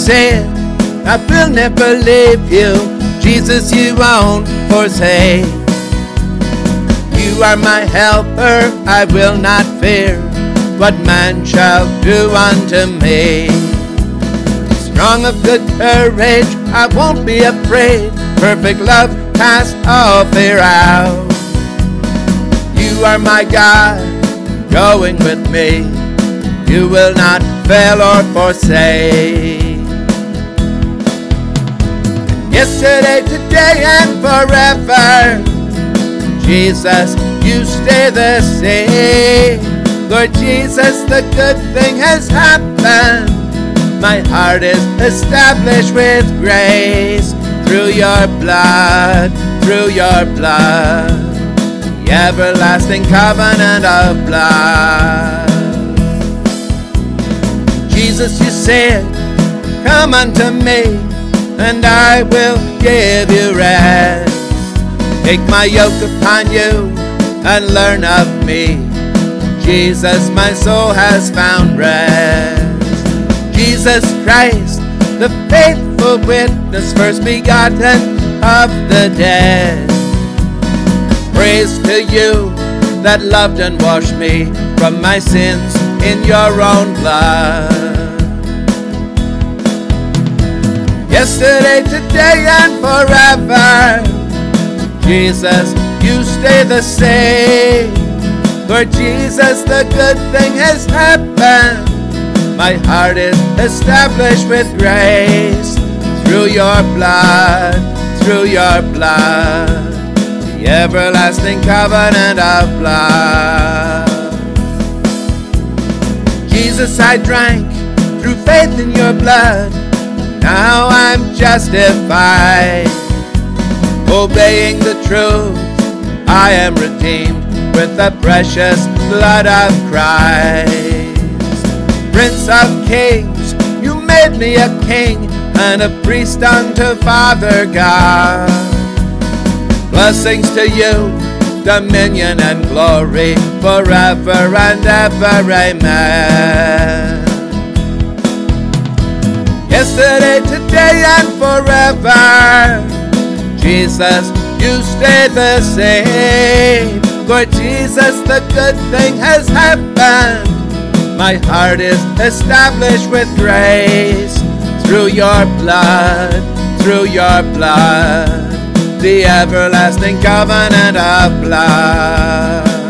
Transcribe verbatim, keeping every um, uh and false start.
said, I will never leave you. Jesus, you won't forsake. You are my helper, I will not fear what man shall do unto me. Strong of good courage, I won't be afraid. Perfect love casts all fear out. You are my God, going with me. You will not fail or forsake. Yesterday, today, and forever, Jesus, you stay the same. Lord Jesus, the good thing has happened. My heart is established with grace. Through your blood, through your blood, the everlasting covenant of blood. Jesus, you said, come unto me, and I will give you rest. Take my yoke upon you, and learn of me. Jesus, my soul has found rest. Jesus Christ, the faithful witness, first begotten of the dead. Praise to you that loved and washed me from my sins in your own blood. Yesterday, today, and forever, Jesus, you stay the same. Lord Jesus, the good thing has happened. My heart is established with grace. Through your blood, through your blood, the everlasting covenant of blood. Jesus, I drank through faith in your blood. Now I'm justified. Obeying the truth, I am redeemed with the precious blood of Christ. Prince of Kings, you made me a king and a priest unto Father God. Blessings to you, dominion and glory, forever and ever, amen. Yesterday, today, and forever, Jesus, you stay the same. Lord Jesus, the good thing has happened. My heart is established with grace. Through your blood, through your blood, the everlasting covenant of blood.